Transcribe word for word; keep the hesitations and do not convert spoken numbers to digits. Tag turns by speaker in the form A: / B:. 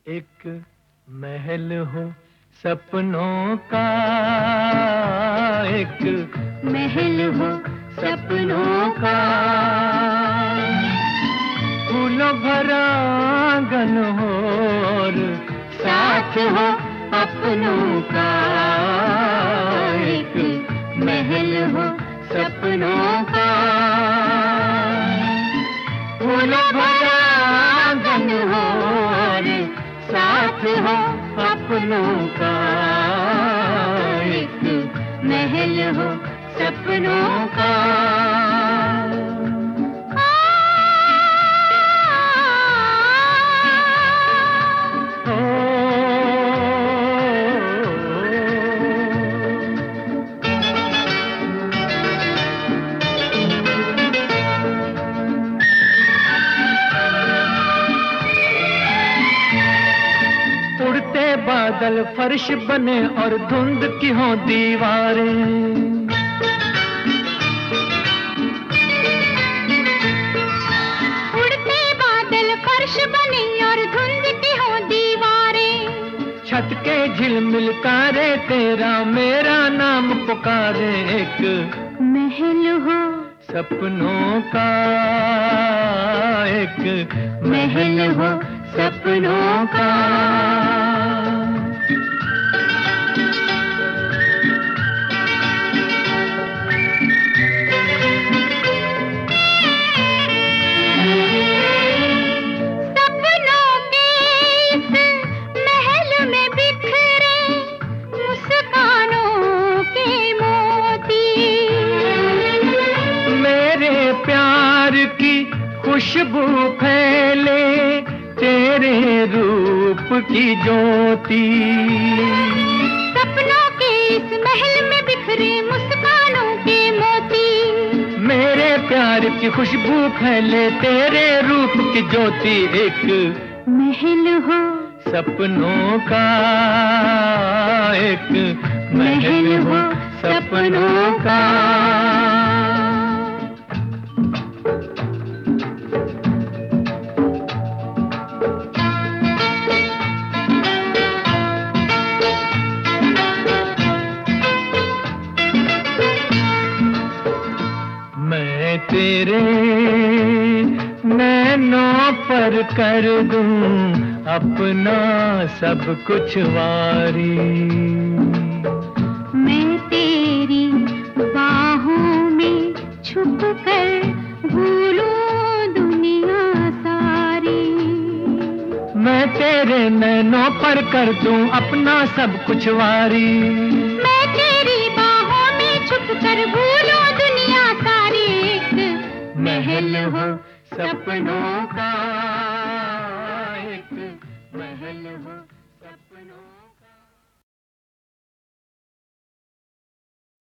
A: एक महल हो सपनों का, एक
B: महल हो सपनों का,
A: फूलों भरा आंगन हो और
B: साथ हो अपनों का। एक महल हो सपनों का, फूलों भरा आंगन हो और साथ हो अपनों का। एक महल हो सपनों का।
A: उड़ते बादल फर्श बने और धुंध की हो दीवारें,
B: उड़ते बादल फर्श बने और धुंध की हो दीवारें,
A: छत के झिलमिल तारे तेरा मेरा नाम पुकारे। एक
B: महल हो
A: सपनों का, एक
B: महल हो सपनों का। सपनों के इस महल में बिखरे मुस्कानों के मोती,
A: मेरे प्यार की खुशबू फैले तेरे रूप की ज्योति।
B: सपनों के इस महल में बिखरे मुस्कानों के मोती,
A: मेरे प्यार की खुशबू फैले तेरे रूप की ज्योति। एक
B: महल हो
A: सपनों का, एक
B: महल हो सपनों का।
A: मैं तेरे नैनों पर कर दूं अपना सब कुछ वारी।
B: मैं तेरी बाहों में छुप कर भूलूं दुनिया सारी।
A: मैं तेरे नैनों पर कर दूं अपना सब कुछ वारी।
B: मैं तेरी बाहों में छुप कर भूलूं दुनिया सारी। एक महल हो सपनों का,
A: एक महल हो सपनों